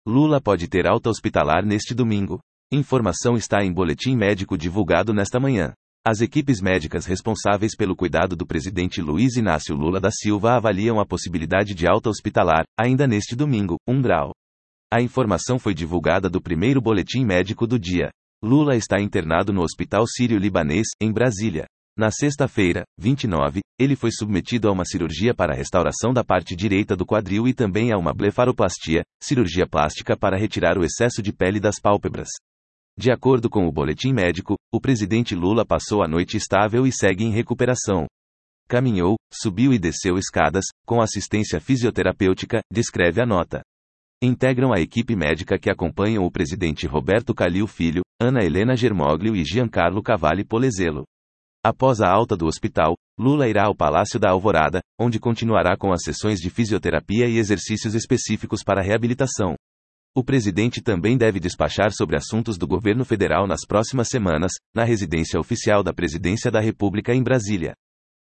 Lula pode ter alta hospitalar neste domingo. Informação está em boletim médico divulgado nesta manhã. As equipes médicas responsáveis pelo cuidado do presidente Luiz Inácio Lula da Silva avaliam a possibilidade de alta hospitalar, ainda neste domingo, 1 grau. A informação foi divulgada do primeiro boletim médico do dia. Lula está internado no Hospital Sírio-Libanês, em Brasília. Na sexta-feira, 29, ele foi submetido a uma cirurgia para a restauração da parte direita do quadril e também a uma blefaroplastia, cirurgia plástica para retirar o excesso de pele das pálpebras. De acordo com o boletim médico, o presidente Lula passou a noite estável e segue em recuperação. Caminhou, subiu e desceu escadas, com assistência fisioterapêutica, descreve a nota. Integram a equipe médica que acompanham o presidente Roberto Calil Filho, Ana Helena Germoglio e Giancarlo Cavalli Polezelo. Após a alta do hospital, Lula irá ao Palácio da Alvorada, onde continuará com as sessões de fisioterapia e exercícios específicos para a reabilitação. O presidente também deve despachar sobre assuntos do governo federal nas próximas semanas, na residência oficial da Presidência da República em Brasília.